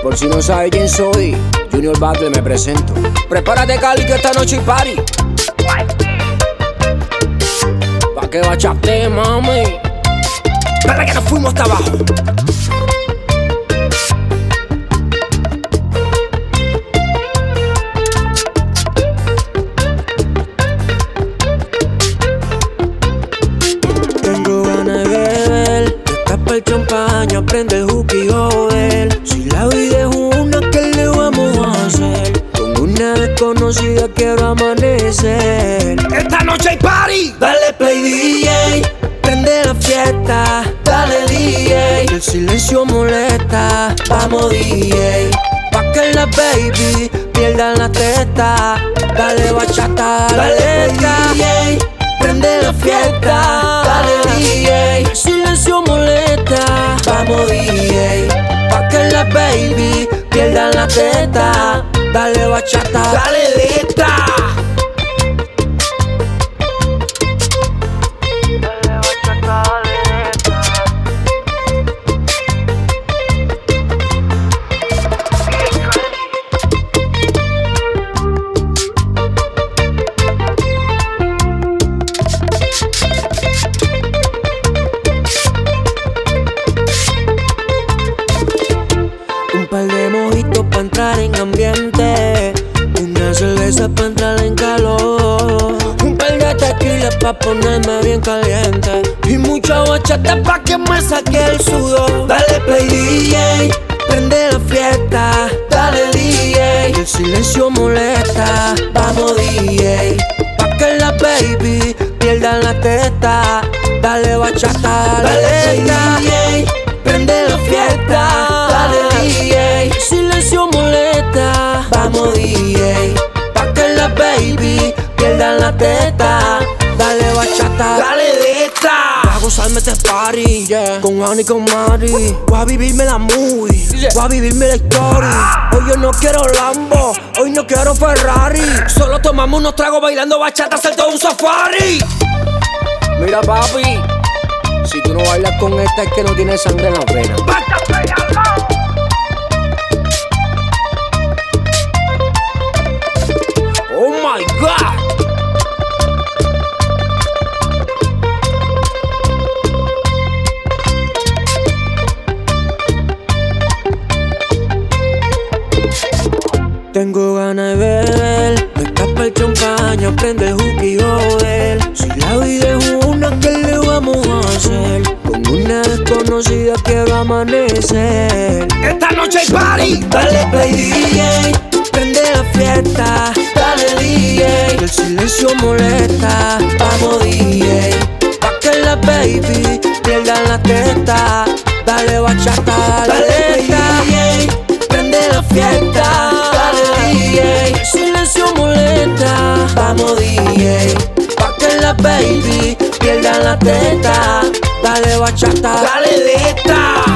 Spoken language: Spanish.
Por si no sabes quién soy, Junior Battle me presento. Prepárate, Cali, que esta noche hay party. Pa' que bachate, mami. Espera que nos fuimos hasta abajo. Tengo ganas de beber, destapa el champaña, prende el juki, joder. Si la vida es una, ¿qué le vamos a hacer? Con una desconocida quiero amanecer. Esta noche hay party. Dale play DJ, prende la fiesta. Dale DJ, que el silencio molesta. Vamos DJ, pa' que la baby pierdan la testa. Dale bachata, dale DJ, prende la fiesta. Dale DJ, silencio molesta. Vamos DJ, pa' que la baby pierdan la teta. Dale bachata, Dale de esta. un par de mojitos pa' entrar en ambiente, una cerveza pa' entrar en calor, un par de tequilas pa' ponerme bien caliente y mucha bachata pa' que me saque el sudor. Dale play DJ, prende la fiesta. Dale DJ, el silencio molesta. Vamos DJ, pa' que la baby pierdan la testa. Dale bachata, dale DJ, prende la fiesta. Dale DJ, silencio molesta. Vamos DJ, pa' que la baby pierdan la teta. Dale bachata, Dale de esta. voy a gozarme este party, yeah. Con Juan y con Mari. Voy a vivirme la movie, voy a vivirme la historia. Hoy yo no quiero Lambo, hoy no quiero Ferrari. Solo tomamos unos tragos bailando bachata, hacer todo un safari. Mira, papi, si tú no bailas con esta es que no tienes sangre en la vena. Oh my God. Tengo ganas de beber, me escapa el champaña, prende el juki, joder. Si la vida es una, ¿qué le vamos a hacer? Con una desconocida quiero amanecer. Esta noche hay party. Dale play DJ, prende la fiesta. Dale DJ, que el silencio molesta. Vamos DJ, pa' que la baby pierdan la teta. Dale bachata, dale DJ, prende la fiesta. Dale DJ, silencio molesta. Vamos DJ, pa' que la baby pierdan la teta. Dale bachata, Dale de esta.